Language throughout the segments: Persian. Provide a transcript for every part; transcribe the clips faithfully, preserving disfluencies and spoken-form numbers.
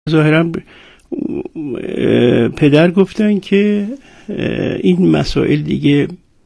ظاهرا پدر گفتن که این مسائل دیگه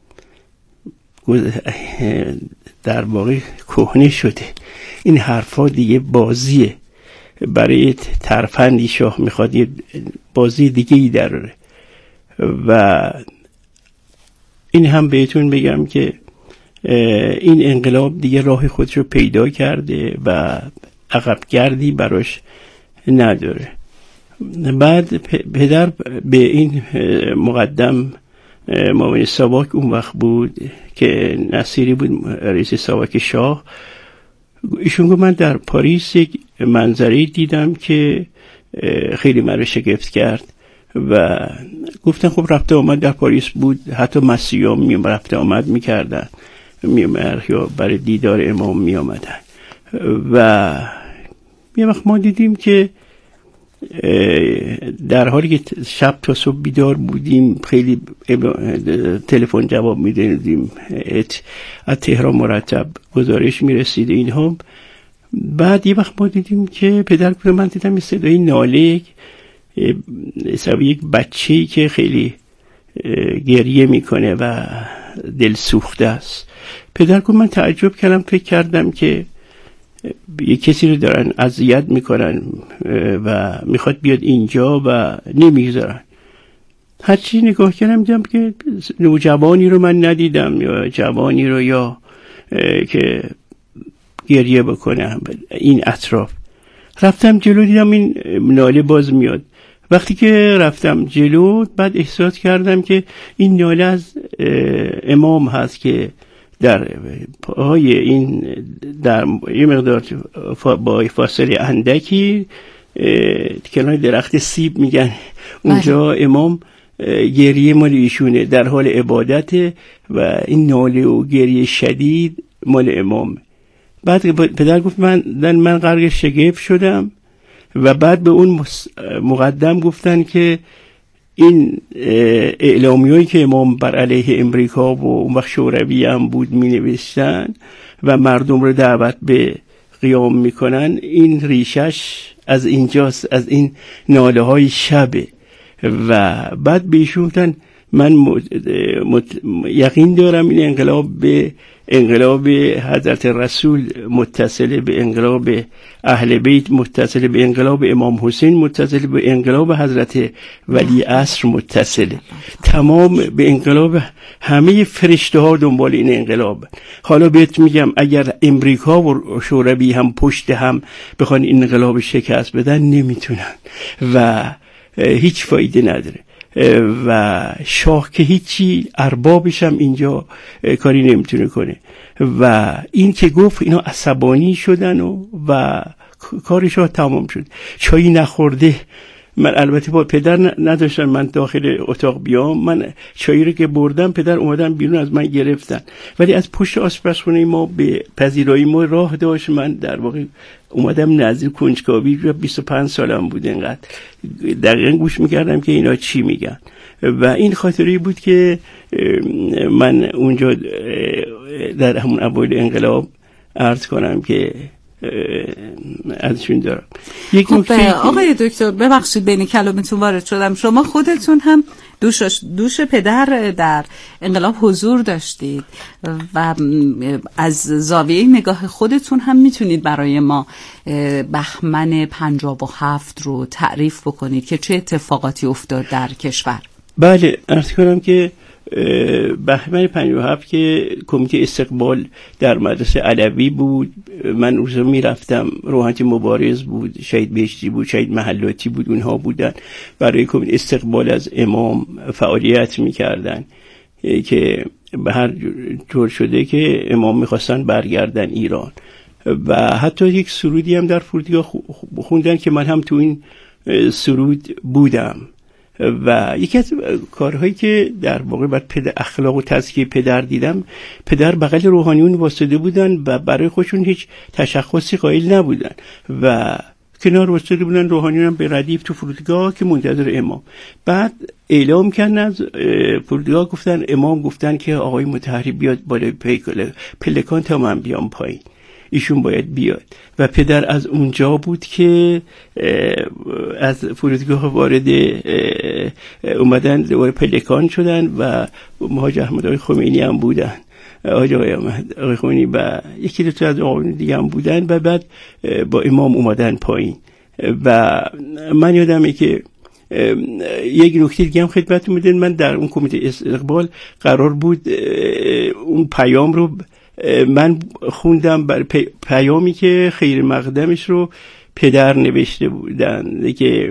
در واقع کهنه شده، این حرفا دیگه بازیه، برای ترفندی شاه میخواد یه بازی دیگه ای دراره. و این هم بهتون بگم که این انقلاب دیگه راه خودشو پیدا کرده و عقب گردی براش نداره. بعد پدر به این مقدم معاون ساواک اون وقت بود که نصیری بود رئیس ساواک شاه، ایشون گفت من در پاریس یک منظری دیدم که خیلی مرا شگفت کرد و گفتن خب رفته آمد در پاریس بود، حتی مسیحا می رفته آمد میکردن، میامد یا برای دیدار امام می آمدن. و یه وقت ما دیدیم که در حالی که شب تا صبح بیدار بودیم، خیلی تلفن جواب میدادیم، از تهران مرتب گزارش میرسید اینها. بعد یه وقت ما دیدیم که پدر گفت من دیدم صدای ناله یک بچه‌ای که خیلی گریه میکنه و دل سوخته است. پدر گفت من تعجب کردم، فکر کردم که یه کسی رو دارن اذیت میکنن و میخواد بیاد اینجا و نمیگذارن. هرچی نگاه کردم دیدم که نوجوانی رو من ندیدم یا جوانی رو یا که گریه بکنم این اطراف. رفتم جلو دیدم این ناله باز میاد. وقتی که رفتم جلو بعد احساس کردم که این ناله از امام هست که در پای این در یه مقدار با فاصله اندکی کنار درخت سیب میگن اونجا امام گریه مال ایشونه، در حال عبادت و این ناله و گریه شدید مال امام. بعد پدر گفت من من غرق شگفت شدم و بعد به اون مقدم گفتن که این اعلامیه‌ای که امام بر علیه امریکا و اون وقت شوروی هم بود می نوشتن و مردم رو دعوت به قیام میکنن، این ریشش از اینجاست، از این ناله های شبه. و بعد بهشون گفتن من مت... مت... یقین دارم این انقلاب به انقلاب حضرت رسول متصل، به انقلاب اهل بیت متصل، به انقلاب امام حسین متصل، به انقلاب حضرت ولی عصر متصل، تمام به انقلاب همه فرشته ها دنبال این انقلاب. حالا بهت میگم اگر امریکا و شوروی هم پشت هم بخوان این انقلاب شکست بدن نمیتونن و هیچ فایده نداره و شاه که هیچی، اربابش هم اینجا کاری نمیتونه کنه. و این که گفت اینا عصبانی شدن و, و کارشون تمام شد. چایی نخورده، من البته با پدر نداشتم من داخل اتاق بیام، من چایی رو که بردم پدر اومدن بیرون از من گرفتن، ولی از پشت آشپزخونه ما به پذیرایی ما راه داشت. من در واقع اومدم نزدیک کنجکاوی، بیست و پنج سالم بود، اینقدر دقیقا گوش میکردم که اینا چی میگن. و این خاطری بود که من اونجا در همون اوایل انقلاب عرض کنم که ازشون دارم. یک خب آقای دکتر ببخشید بین کلامتون وارد شدم، شما خودتون هم دوش, دوش پدر در انقلاب حضور داشتید و از زاویه نگاه خودتون هم میتونید برای ما بهمن پنجاه و هفت رو تعریف بکنید که چه اتفاقاتی افتاد در کشور؟ بله، عرض کنم که بهمن پنجاه و هفت که کمیته استقبال در مدرسه علوی بود، من روزا میرفتم، روحانیت مبارز بود، شهید بهشتی بود، شهید محلاتی بود، اونها بودن برای کمیته استقبال از امام فعالیت میکردن که به هر جور شده که امام میخواستن برگردن ایران. و حتی یک سرودی هم در فرودگاه خوندن که من هم تو این سرود بودم. و یکی از کارهایی که در واقع بعد پدر اخلاق و تزکیه پدر دیدم، پدر بغل روحانیون واسطه بودن و برای خودشون هیچ تشخصی قائل نبودن و کنار واسطه بودن روحانیون هم به ردیف تو فرودگاه که منتظر امام. بعد اعلام کردن از فرودگاه، گفتن امام گفتن که آقای مطهری بیاد بالای پلکان تا من بیام پایین. ایشون باید بیاد و پدر از اونجا بود که از فرودگاه وارد اومدن، دوباره پلکان شدن و حاج احمد آقای خمینی هم بودن، حاج احمد آقای خمینی و یکی دو تا از آقایون دیگه هم بودن و بعد با امام اومدن پایین. و من یادمه که یک نکته دیگه هم خدمتتون میدم، من در اون کمیته استقبال قرار بود اون پیام رو من خوندم، بر پیامی که خیر مقدمش رو پدر نوشته بودن که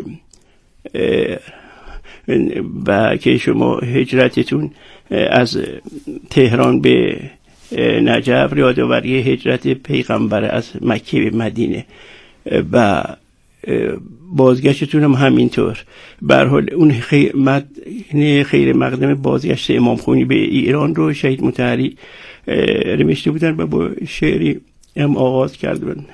و که شما هجرتتون از تهران به نجف یادآوری هجرت پیغمبر از مکه به مدینه و بازگشتتون هم همینطور. به هر حال اون خیر, متن خیر مقدم بازگشت امام خمینی به ایران رو شهید مطهری نوشته بودن و با شعری هم آغاز کردن: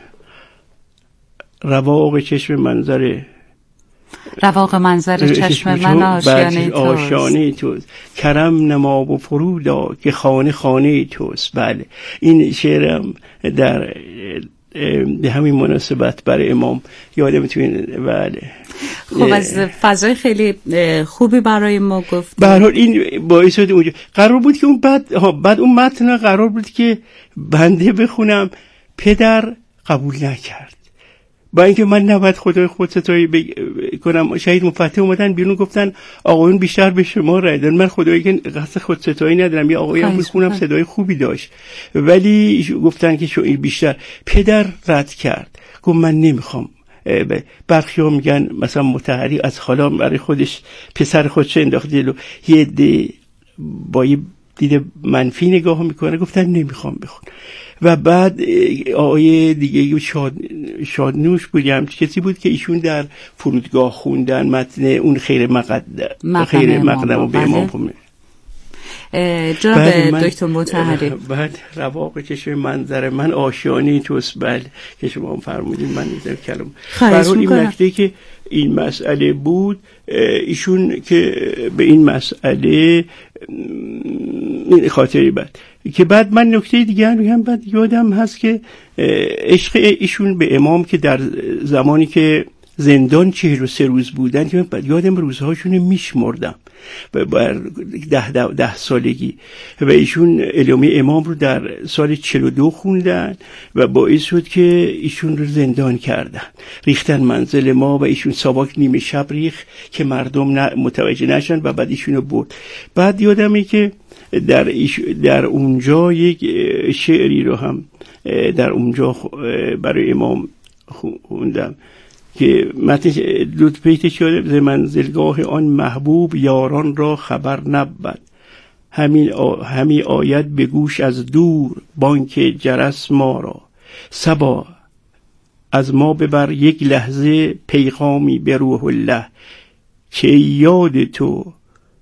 رواق چشم منظر رواق منظر چشم من آشیانه توست، آشیانه توست، کرم نما و فرودا که خانه خانه توست. بله، این شعرم در به همین مناسبت برای امام یادم میتونید. بله، خب از فضای خیلی خوبی برای ما گفت. به هر حال این باعث شد اونجا قرار بود که اون بعد ها بعد اون متن قرار بود که بنده بخونم، پدر قبول نکرد، با اینکه من نباید خدای خودستایی کنم. شهید مفتح اومدن بیرون گفتن آقایون بیشتر به شما رای دادن، من خدایی که قصد خودستایی ندارم، یه آقایی هم میخونم صدای خوبی داشت، ولی گفتن که شو این بیشتر. پدر رد کرد، گفت من نمیخوام. برخی ها میگن مثلا مطهری از حالا برای خودش پسر خودش انداخت جلو، یه دی با یه دید منفی نگاه میکنه، گفتن نمیخوام بخون. و بعد آقای دیگه شاد شادنوش بود هم کسی بود که ایشون در فرودگاه خوندن متن اون خیر مقدم خیر مقدم و به امام خمینی. جناب دکتر مطهری، بعد رواق چشم منظر من آشیانه توست. بله که شما هم فرمودین، من در کلام برای این نکته که این مسئله بود، ایشون که به این مسئله این خاطری بعد که بعد من نکته دیگه هم بعد یادم هست که عشق ایشون به امام که در زمانی که زندان چهل و سه روز بودن، که بعد یادم روزهاشون میشمردم بر ده, ده, ده سالگی، و ایشون اعلامیه امام رو در سال چهل و دو خوندن و باعث شد که ایشون رو زندان کردن، ریختن منزل ما و ایشون ساواک نیمه شب ریخ که مردم متوجه نشن و بعد ایشون رو برد. بعد یادمه که در, در اونجا یک شعری رو هم در اونجا برای امام خوندم که متن دو بیت شده: ز منزلگاه آن محبوب یاران را خبر نبود، همین آ... همی آید به گوش از دور بانک جرس ما را، صبا از ما ببر یک لحظه پیغامی به روح الله، که یاد تو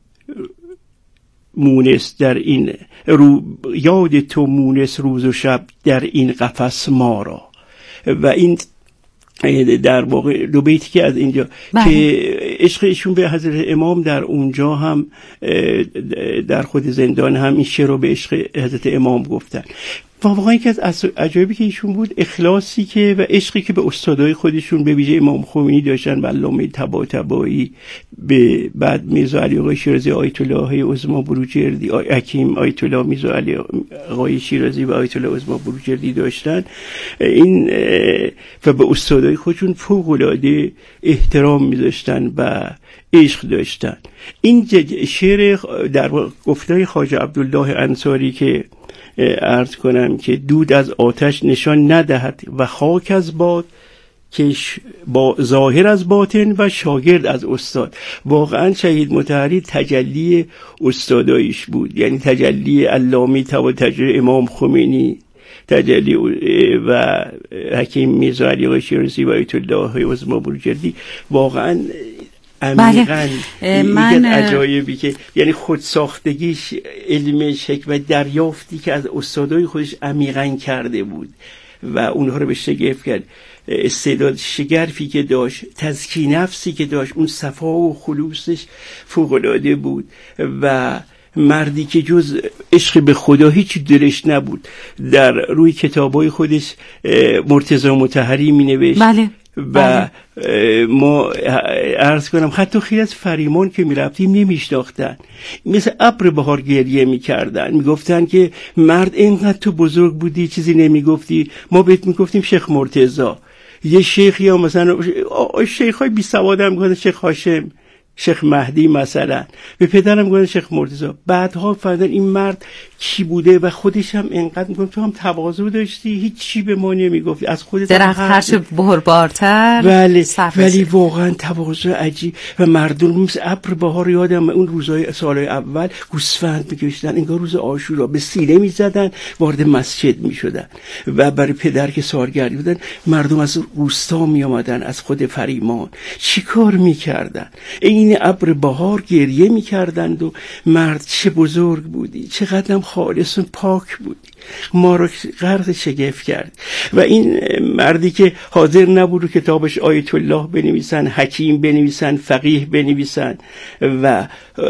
مونس در این رو... یاد تو مونس روز و شب در این قفس ما را. و این در واقع دو بیتی که از اینجا بله. که عشق ایشون به حضرت امام در اونجا هم در خود زندان هم این شعر رو به عشق حضرت امام گفتن. واقعا یکی از عجایبی که ایشون بود اخلاصی که و عشقی که به استادای خودشون به ویژه امام خمینی داشتن و علامه طباطبایی، به بعد میرزا علی آقای شیرازی آیت الله عظما بروجردی، حکیم آیت الله میرزا علی آقای شیرازی و آیت الله عظما بروجردی داشتن. این و به استادای خودشون فوق العاده احترام میذاشتن و عشق داشتن. این شعر در گفتای خواجه عبدالله انصاری که عرض کنم که دود از آتش نشان ندهد و خاک از باد، که با ظاهر از باطن و شاگرد از استاد. واقعا شهید مطهری تجلی استادایش بود، یعنی تجلی علامه طباطبایی امام خمینی، تجلی و حکیم میرزا علی آقای شیرازی و آیت الله عظما بروجردی. واقعا عمیقاً من عجایبی که یعنی خود ساختگیش، علمش، حکمت دریافتی که از استادای خودش عمیقاً کرده بود و اونها رو به شگفت کرد. استعداد شگرفی که داشت، تزکی نفسی که داشت، اون صفا و خلوصش فوق‌العاده بود و مردی که جز عشق به خدا هیچ دلش نبود، در روی کتابای خودش مرتضی مطهری می نوشت. بله. و ما عرض کنم حتی خیلی از فریمان که می رفتیم نمیشناختن، مثل ابر بهار گریه می کردن، می گفتن که مرد اینقدر تو بزرگ بودی چیزی نمی گفتی. ما بهت می گفتیم شیخ مرتضی. یه شیخ یا مثلا شیخ های بی سواد هم میگفتن شیخ هاشم، شیخ مهدی مثلا. به پدرم گفتن شیخ مرتضی. بعدها فهمیدن این مرد کی بوده و خودش هم اینقدر میگفت تو هم تواضع داشتی، هیچ چی به ما نمیگفتی، از خودت درخت هرچه بهربارتر. ولی ولی واقعا تواضع عجیب. و مردم مثل ابر بهار، یادم اون روزای سالهای اول گوسفند میکشیدن، انگار روز عاشورا، به سینه میزدن، وارد مسجد میشدن. و برای پدر که سالگرد بودن مردم از روستا میآمدن، از خود فریمان. چیکار میکردن؟ این ابر بهار گریه میکردند و مرد چه بزرگ بودی، چقدرم خالص و پاک بودی، ما رو غرق شگفت کرد. و این مردی که حاضر نبود کتابش آیت الله بنویسن، حکیم بنویسن، فقیه بنویسن و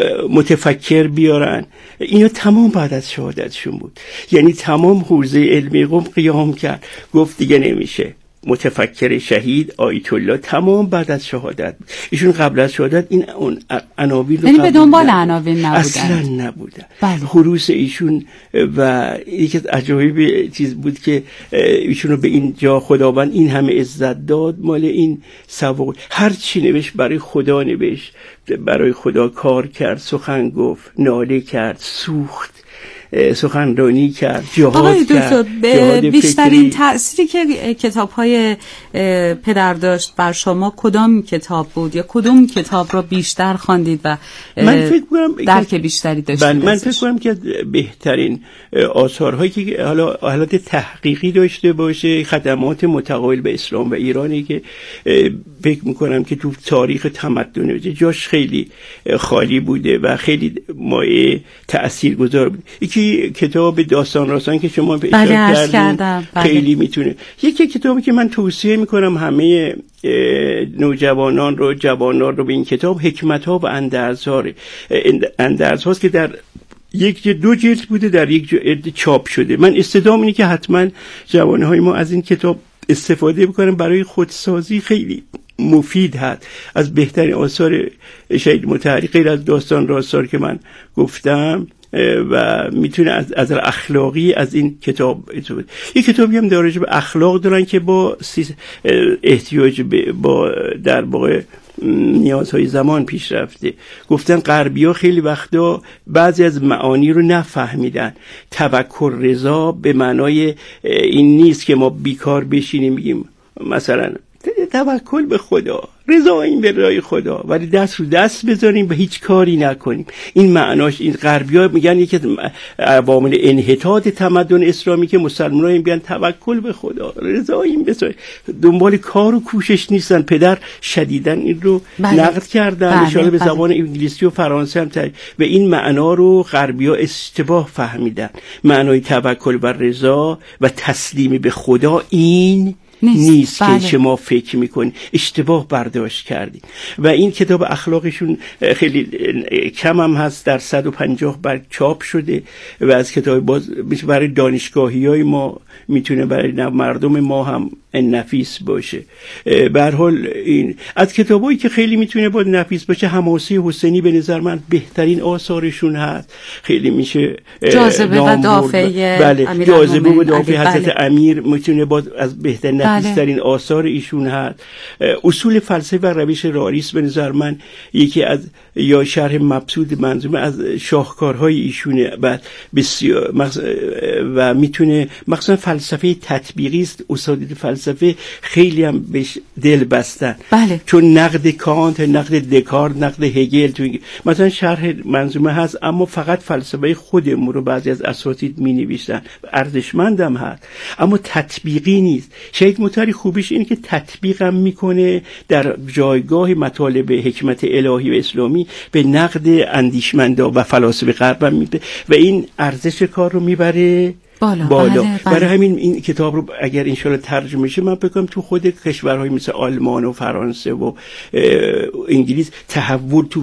متفکر بیارن، اینا تمام بعد از شهادتشون بود. یعنی تمام حوزه علمی قم قیام کرد، گفت دیگه نمیشه. متفکر شهید آیت الله تمام بعد از شهادت. ایشون قبل از شهادت این اون عناوین رو یعنی به دنبال عناوین نبودن، اصلا نبودن. بله. خروس ایشون و یکی از عجایب چیز بود که ایشون رو به این جا خداوند این همه عزت داد، مال این سوال. هر چی نوشت برای خدا نوشت، برای خدا کار کرد، سخن گفت، ناله کرد، سوخت، سخنرانی کرد، جهاد کرد. بیشترین تأثیری که کتاب‌های پدر داشت بر شما کدام کتاب بود یا کدوم کتاب را بیشتر خواندید و من فکر کنم درک بیشتری داشتید؟ من فکر کنم که بهترین آثارهایی که حالا حالت تحقیقی داشته باشه، خدمات متقابل به اسلام و ایرانی که فکر می‌کنم که تو تاریخ تمدن جاش خیلی خالی بوده و خیلی مایه تاثیرگذار بود. یکی کتاب داستان راستان که شما اشاره کردید خیلی میتونه. یکی کتابی که من توصیه میکنم همه نوجوانان رو، جوانان رو به این کتاب، حکمت ها و اندرزها. اندرزهاست که در یک دو جلد بوده، در یک جلد چاپ شده. من استدام اینه که حتما جوانهای ما از این کتاب استفاده بکنن، برای خودسازی خیلی مفید هست. از بهترین آثار شهید مطهری غیر از داستان راستان که من گفتم و میتونه از از اخلاقی از این کتاب استفاده. یک کتابی هم در رابطه با اخلاق دارن که با احتیاج با در واقع نیازهای زمان پیش رفته. گفتن غربی‌ها خیلی وقتا بعضی از معانی رو نفهمیدن. توکل رضا به معنای این نیست که ما بیکار بشینیم بگیم مثلا توکل به خدا، رضا این به رضای خدا، ولی دست رو دست بذاریم و هیچ کاری نکنیم. این معناش این غربی‌ها میگن یکی از عوامل انحطاط تمدن اسلامی که مسلمان‌ها میگن توکل به خدا، رضا این بذار، دنبال کار و کوشش نیستن. پدر شدیداً این رو بله. نقد کردن، ان شاءالله به زبان انگلیسی و فرانسه هم تر... و این معنا رو غربی‌ها اشتباه فهمیدن. معنای توکل و رضا و تسلیم به خدا این نیست, نیست بله. که شما فکر میکنید، اشتباه برداشت کردید. و این کتاب اخلاقشون خیلی کم هم هست، در صد و پنجاه بر چاپ شده و از کتاب باز برای دانشگاهی های ما میتونه برای مردم ما هم نفیس باشه. به هر حال این از کتابایی که خیلی میتونه با نفیس باشه، حماسه حسینی به نظر من بهترین آثارشون هست. خیلی میشه جاذبه و دافع بله جاذبه و دافع حضرت بله. امیر میتونه باز از بهترین نفیسترین بله. آثار ایشون هست. اصول فلسفه و روش راریس به نظر من یکی از یا شرح مبسوط منظومه از شاهکارهای ایشونه. بعد بسیار مخص... و میتونه مثلا فلسفه تطبیقی است. اساتید فلسفه خیلی هم بهش دل بستن بله. چون نقد کانت، نقد دکارت، نقد هگل تو مثلا شرح منظومه هست، اما فقط فلسفه خودمون رو بعضی از اساتید می نویسن، ارزشمندم هست اما تطبیقی نیست. شهید مطهری خوبیش اینه که تطبیقم میکنه در جایگاه مطالب حکمت الهی و اسلامی به نقد اندیشمندا و فلاسفه غرب میده و این ارزش کار رو میبره بالا, بالا. بله، بله. برای همین این کتاب رو اگر انشالله ترجمه شه، من بگم تو خود کشورهای مثل آلمان و فرانسه و انگلیس تحول تو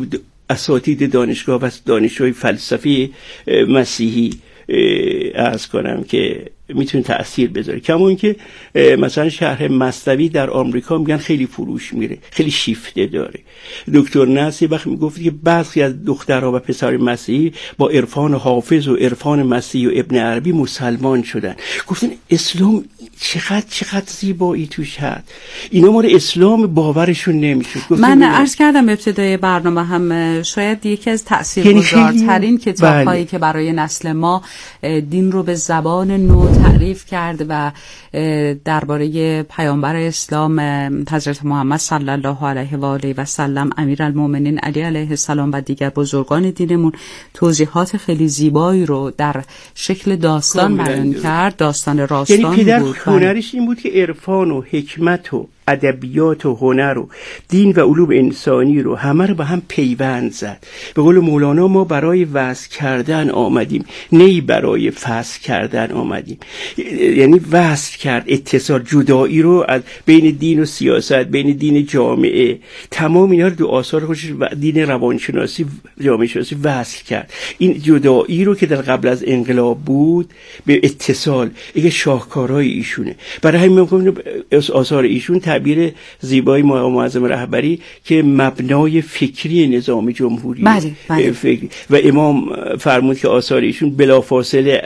اساتید دانشگاه و دانشجوی فلسفه مسیحی عرض کنم که میتونه تأثیر بذاره. کما اینکه مثلا شرح مثنوی در آمریکا میگن خیلی فروش میره، خیلی شیفته داره. دکتر نصر وقتی میگفت که بعضی از دخترها و پسر مسیحی با عرفان حافظ و عرفان مسیحی و ابن عربی مسلمان شدن، گفتن اسلام چقدر چقدر زیبایی توش هست، اینا ما رو اسلام باورشون نمیشه. من عرض کردم ابتدای برنامه هم شاید یکی از تاثیرگذارترین کتاب‌هایی که برای نسل ما دین رو به زبان نو تعریف کرد و درباره پیامبر اسلام حضرت محمد صلی الله علیه و آله و سلم، امیرالمومنین علی علیه السلام و دیگر بزرگان دینمون توضیحات خیلی زیبایی رو در شکل داستان بیان کرد. داستان راستان یعنی پدر بود. هنرش این بود که عرفان و حکمت و ادبیات و هنر و دین و علوم انسانی رو همه رو به هم پیوند زد. به قول مولانا ما برای وصل کردن آمدیم، نه برای فصل کردن آمدیم. یعنی وصل کرد، اتصال، جدایی رو از بین دین و سیاست، بین دین جامعه، تمام اینا رو دو آثار خودش دین روانشناسی جامعه شناسی وصل کرد. این جدایی رو که در قبل از انقلاب بود به اتصال، یکی شاهکارهای ایشونه. برای همین میگم آثار ایشون تعبیر زیبای معظم رهبری که مبنای فکری نظام جمهوری بله، بله. فکری و امام فرمود که آثار ایشون بلافاصله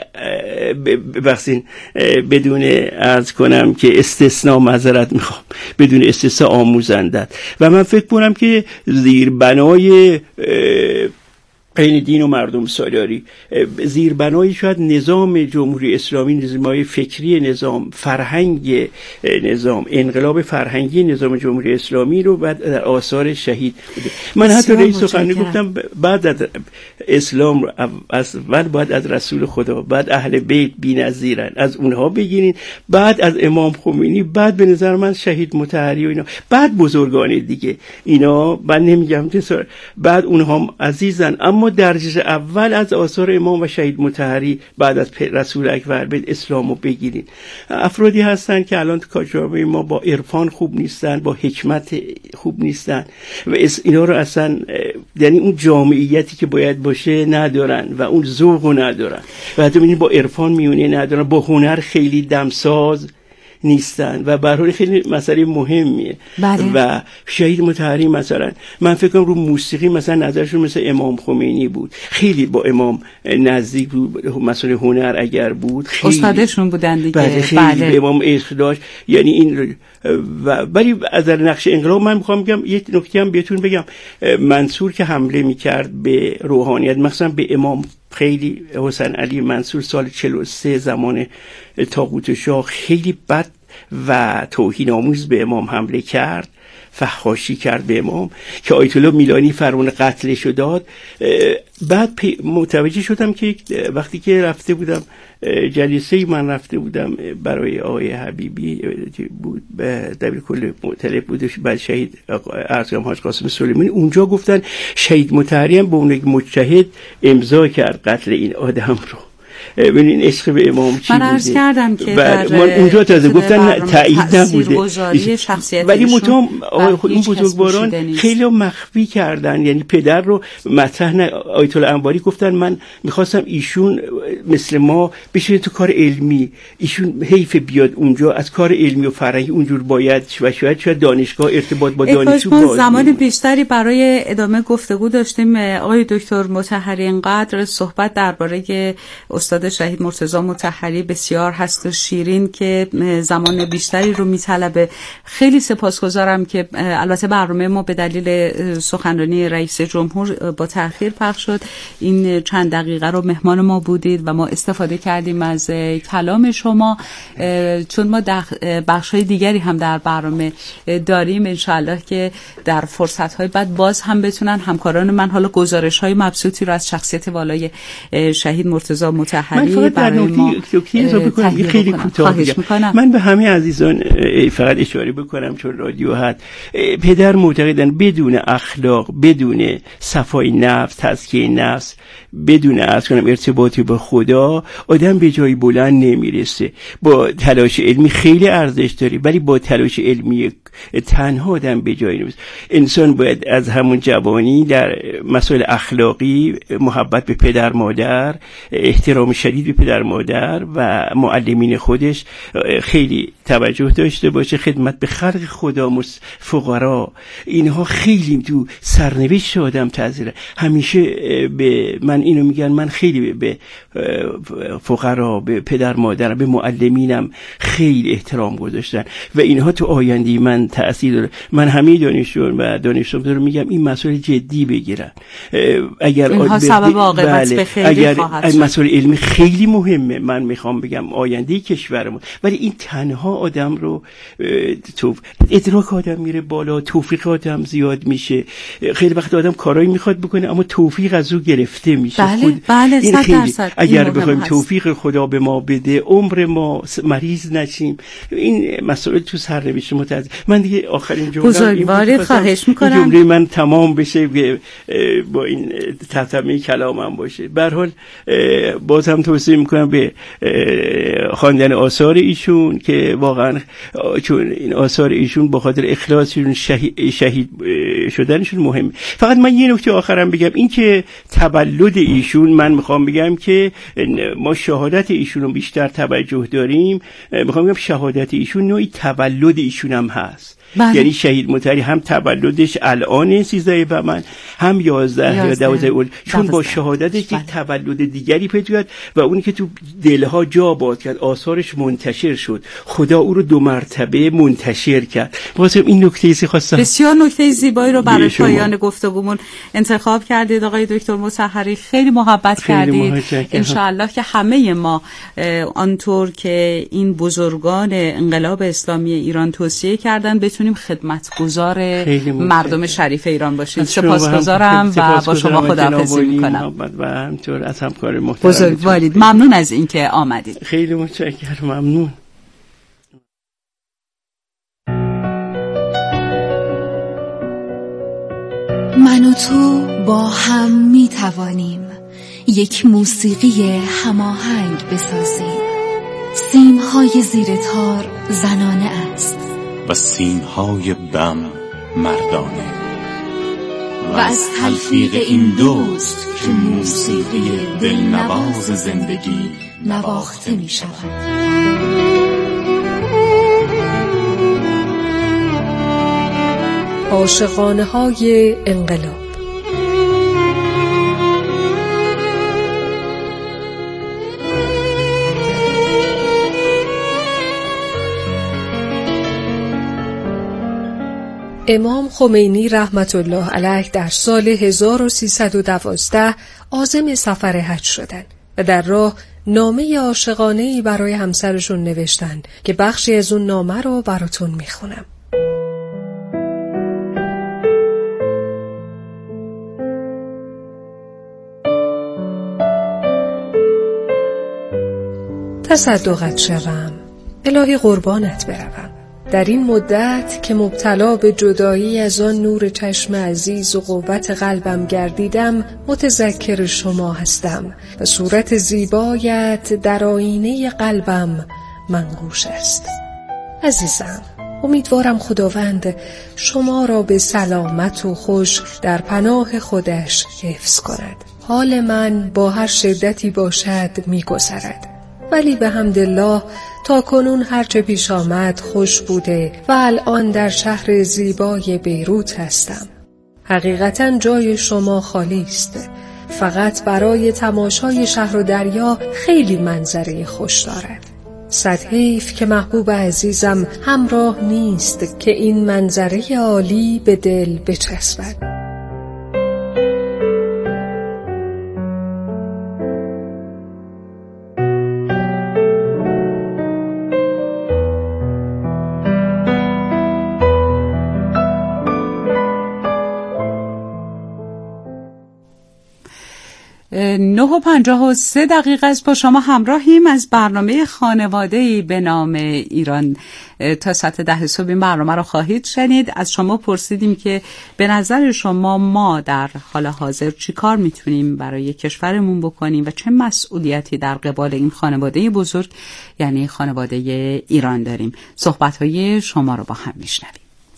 بخصین بدون عرض کنم که استثناء معذرت میخوام بدون استثناء آموزندت. و من فکر کنم که زیربنای بین دین و مردم سالاری، زیربنایی شاید نظام جمهوری اسلامی، نظامای فکری نظام، فرهنگ نظام، انقلاب فرهنگی نظام جمهوری اسلامی رو بعد در آثار شهید بوده. من حتی رئیس سخنرانی گفتم بعد از اسلام از اول باید از رسول خدا، بعد اهل بیت بی‌نظیرن، از اونها بگیرین، بعد از امام خمینی، بعد به نظر من شهید مطهری و اینا، بعد بزرگان دیگه اینا، من نمیگم که بعد اونها عزیزن، اما درجه اول از آثار امام و شهید مطهری بعد از رسول اکبر به اسلامو بگیرین. افرادی هستن که الان تو جامعه ما با عرفان خوب نیستن، با حکمت خوب نیستن و اینا رو اصلا یعنی اون جامعیتی که باید باشه ندارن و اون ذوقو ندارن و حتی با عرفان میونه ندارن، با هنر خیلی دمساز نیستن و به هر حال خیلی مسئله مهمیه. بله. و شهید مطهری مثلا من فکر کنم رو موسیقی مثلا نظرشون مثل امام خمینی بود، خیلی با امام نزدیک بود، مسئله هنر اگر بود خیلی استادشون بودن دیگه. بله خیلی بله. به امام عشق داشت. یعنی این و ولی از نقش انقلاب من میخوام بگم یک نکته هم بهتون بگم، منصور که حمله میکرد به روحانیت مثلا به امام، خیلی حسین علی منصور سال چهل و سه زمان طاغوت شاه خیلی بد و توهین آموز به امام حمله کرد، فحاشی کرد به امام که آیت الله میلانی فرمان قتلش رو داد. بعد متوجه شدم که وقتی که رفته بودم جلسه من رفته بودم برای آقای حبیبی بود، دبیر کل مطلب بودش، بعد شهید ارزگام حاج قاسم سلیمانی، اونجا گفتن شهید مطهری هم به عنوان مجتهد امضا کرد قتل این آدم رو. ببینین عشق به امام چی من عرض کردم که در من اونجا تازه گفتن تایید نبوده، ولی متهم این بزرگواران خیلی مخفی کردن، یعنی پدر رو مطرح نه. آیت الله انواری گفتن من میخواستم ایشون مثل ما بشه تو کار علمی، ایشون حیف بیاد اونجا از کار علمی و فرهنگی اونجور باید و شاید شاید دانشگاه ارتباط با دانشجو باز. زمان بیشتری برای ادامه گفتگو داشتیم. آقای دکتر مطهری اینقدر صحبت درباره استاد شهید مرتضی مطهری بسیار هست و شیرین که زمان بیشتری رو میطلبه. خیلی سپاسگزارم که البته برنامه ما به دلیل سخنرانی رئیس جمهور با تأخیر پخش شد. این چند دقیقه رو مهمان ما بودید و ما استفاده کردیم از کلام شما، چون ما بخش‌های دیگری هم در برنامه داریم انشالله که در فرصت‌های بعد باز هم بتونن همکاران من حالا گزارش‌های مبسوطی رو از شخصیت والای شهید مرتضی مطهری مطهری برای ما تهیه خیلی کوتاه بگم. من به همه عزیزان فقط اشاره بکنم چون رادیو هست. پدر معتقدن بدون اخلاق، بدون صفای نفس، تزکیه نفس، بدون از کنم ارتباطی با خدا آدم به جایی بلند نمیرسه. با تلاش علمی خیلی ارزش داره ولی با تلاش علمی تنها آدم به جایی نمیرسه. انسان باید از همون جوانی در مسائل اخلاقی، محبت به پدر مادر، احترام شدید به پدر مادر و معلمین خودش خیلی توجه داشته باشه. خدمت به خلق خدا، فقرا، اینها خیلی تو سرنوشت آدم تاثیر. همیشه به من اینو میگن، من خیلی به فقرا، به پدر مادر، به معلمینم خیلی احترام گذاشتن و اینها تو آینده من تأثیر داره. من همه دانشجویان و دانش آموزان رو میگم این مسائل جدی بگیرن. اگر اینها سبب عاقبت به خیلی خواهد شد. مسائل علمی خیلی مهمه، من میخوام بگم آینده کشورمون، ولی این تنها آدم رو تو ادراک آدم میره بالا، توفیق آدم زیاد میشه. خیلی وقت آدم کارایی میخواد بکنه اما توفیق از او گرفته میشه. بله خود بله صد درصد. اگر بخوایم توفیق خدا به ما بده، عمر ما مریض نشیم، این مسائل تو سرنوشت ما تاثیر. من دیگه آخرین جمله بزرگواری خواهش میکنم جمله من تمام بشه با این تتمه کلامم باشه. به هر حال باز هم توصیه میکنم به خواندن آثار ایشون که واقعا چون این آثار ایشون با خاطر اخلاصشون شهید, شهید شدنشون مهم. فقط من یه نکته آخرم بگم، این که تولد ایشون، من میخوام بگم که ما شهادت ایشون رو بیشتر توجه داریم. میخوام بگم شهادت ایشون نوعی تولد ایشون هم هست. بله. یعنی شهید مطهری هم تولدش الان سیزده بهمن، هم یازده یا دوازده اول، چون با شهادتش بله. یک تولد دیگری پیدا کرد و اونی که تو دلها جا باز کرد، آثارش منتشر شد، خدا او رو دو مرتبه منتشر کرد. واسه این نکته ای خواستم. بسیار نکته زیبایی رو برای پایان گفتگومون انتخاب کردید آقای دکتر مطهری. خیلی محبت خیلی کردید. ان شاء الله که همه ما آنطور که این بزرگان انقلاب اسلامی ایران توصیه کردن بتونیم خدمتگزار مردم شریف ایران باشیم. سپاسگزارم و با شما خداحافظی میکنم و همینطور از همکار محترم بزرگوارید. ممنون از اینکه آمدید. خیلی متشکرم. ممنون. من و تو با هم می توانیم یک موسیقی هماهنگ بسازیم. سیمهای زیر تار زنانه است و سیمهای بم مردانه و از تلفیق این دوست که موسیقی دلنواز زندگی نواخته می شود. عاشقانه های انقلاب. امام خمینی رحمت الله علیه در سال هزار و سیصد و دوازده عازم سفر حج شدند و در راه نامه عاشقانه‌ای برای همسرشون نوشتن که بخشی از اون نامه رو براتون میخونم. تصدقت شوم، الهی قربانت بروم. در این مدت که مبتلا به جدایی از آن نور چشم عزیز و قوت قلبم گردیدم، متذکر شما هستم و صورت زیبایت در آینه قلبم منقوش است. عزیزم، امیدوارم خداوند شما را به سلامت و خوش در پناه خودش حفظ کند. حال من با هر شدتی باشد می‌گذرد، ولی به حمدالله تا کنون هرچه پیش آمد خوش بوده و الان در شهر زیبای بیروت هستم. حقیقتاً جای شما خالی است، فقط برای تماشای شهر و دریا خیلی منظره خوش دارد. صد حیف که محبوب عزیزم همراه نیست که این منظره عالی به دل بچسبد. نه و پنجاه و سه دقیقه است. با شما همراهیم از برنامه خانواده‌ای به نام ایران. تا ساعت ده صبح این برنامه رو خواهید شنید. از شما پرسیدیم که به نظر شما ما در حال حاضر چی کار میتونیم برای کشورمون بکنیم و چه مسئولیتی در قبال این خانواده بزرگ یعنی خانواده ایران داریم. صحبت‌های شما رو با هم میشنویم.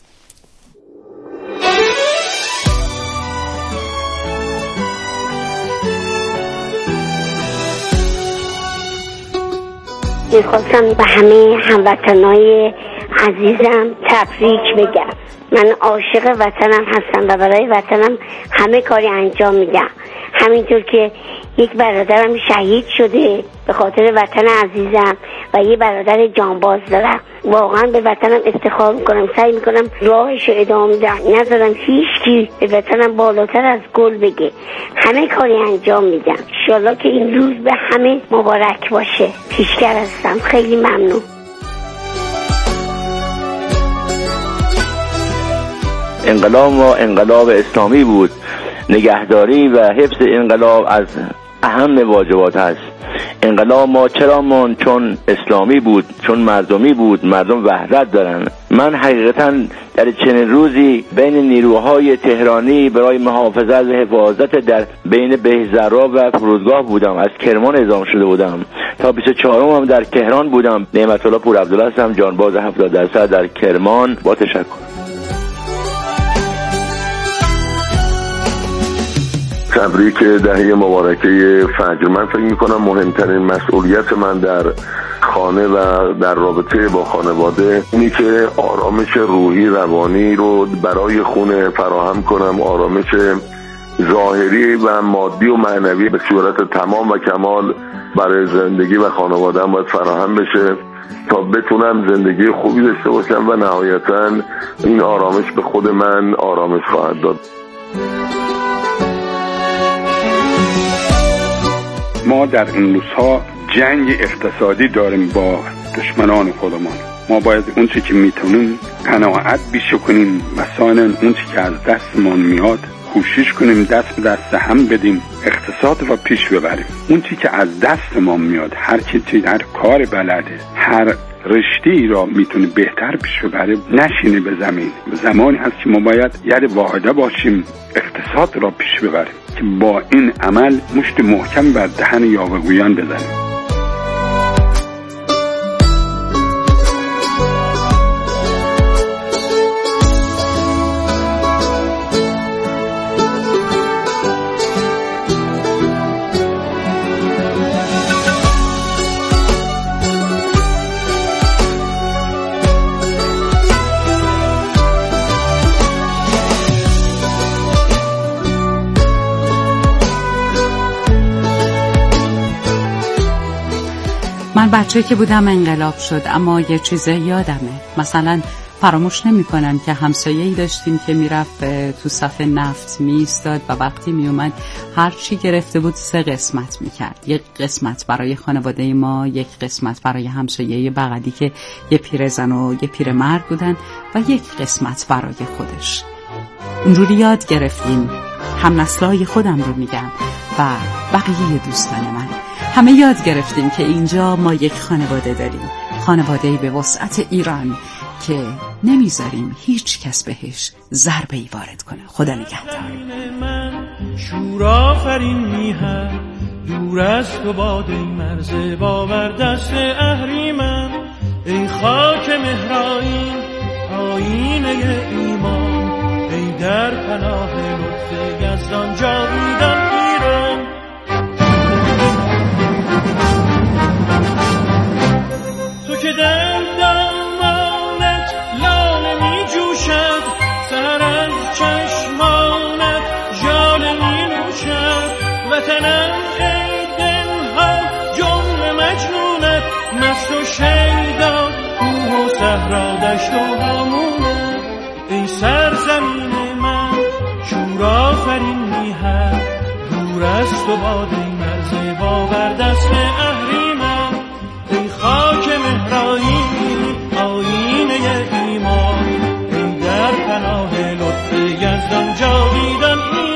میخواستم به همه هموطنای عزیزم تبریک بگم. من عاشق وطنم هستم و برای وطنم همه کاری انجام میدم. همینطور که یک برادرم شهید شده به خاطر وطن عزیزم و یه برادر جانباز دارم. واقعا به وطنم افتخار میکنم، سعی میکنم راهش رو ادامه بدم، نذارم هیچ کی به وطنم بالاتر از گل بگه. همه کاری انجام میدم. انشالله که این روز به همه مبارک باشه. پیشگر هستم. خیلی ممنون. انقلاب ما انقلاب اسلامی بود. نگهداری و حفظ انقلاب از اهم واجبات است. انقلاب ما چرا ماند؟ چون اسلامی بود، چون مردمی بود، مردم وحدت دارن. من حقیقتا در چنین روزی بین نیروهای تهرانی برای محافظت و حفاظت در بین بهزرا و فرودگاه بودم. از کرمان اعزام شده بودم تا بیست و چهارم هم در تهران بودم. نعمت الله پور عبدالله هستم، جانباز هفتاد درصد در کرمان. با تشکر. تبریک دهه مبارکه فجر. من فکر میکنم مهمترین مسئولیت من در خانه و در رابطه با خانواده اینی که آرامش روحی روانی رو برای خونه فراهم کنم. آرامش ظاهری و مادی و معنوی به صورت تمام و کمال برای زندگی و خانواده‌ام باید فراهم بشه تا بتونم زندگی خوبی داشته باشم و نهایتاً این آرامش به خود من آرامش خواهد داد. ما در این روزها جنگ اقتصادی داریم با دشمنان خودمان. ما باید اون چی که میتونیم قناعت بیشه کنیم و ثانیاً اون چی که از دستمان میاد کوشش کنیم دست به دست هم بدیم، اقتصاد رو پیش ببریم. اون چی که از دستمان میاد، هر کسی هر کار بلده، هر رشته‌ای را میتونه بهتر پیش ببره، نشینه به زمین. زمانی هست که ما باید یاد واحده باشیم، اقتصاد را پیش ببریم که با این عمل مشت محکم بر دهن یاوه‌گویان بزنیم. من بچه که بودم انقلاب شد، اما یه چیز یادمه. مثلا فراموش نمی کنم که همسایه‌ای داشتیم که میرفت تو صف نفت می ایستاد و وقتی می اومد هر چی گرفته بود سه قسمت می کرد. یک قسمت برای خانواده ما، یک قسمت برای همسایه بغلی که یه پیرزن و یه پیرمرد بودن و یک قسمت برای خودش. اونجوری یاد گرفتیم، هم نسلای خودم رو میگم و بقیه دوستان من، همه یاد گرفتیم که اینجا ما یک خانواده داریم، خانواده‌ای به وسعت ایران که نمیذاریم هیچ کس بهش ضربه‌ای وارد کنه. خدا نگهدار. شور آفرین میهن دور از تو باد ای مرز باور دست اهریمن، ای خاک مهرائین آینه ایمان، ای در پناه لطف یزدان جاویدان ایران. تو که در دامانت لاله می جوشد، سر از چشمانت ژاله می نوشد، وطنم ای دلها جمله مجنونت، مست و شیدا کوه و صحرا دشت و هامونت، ای سرزمین من شور آفرین میهن دور از تو باد ای مرز باور دست اهریمن، ای خاک مهرائین آینه ایمان، ای در پناه لطف یزدان جاویدان ایران.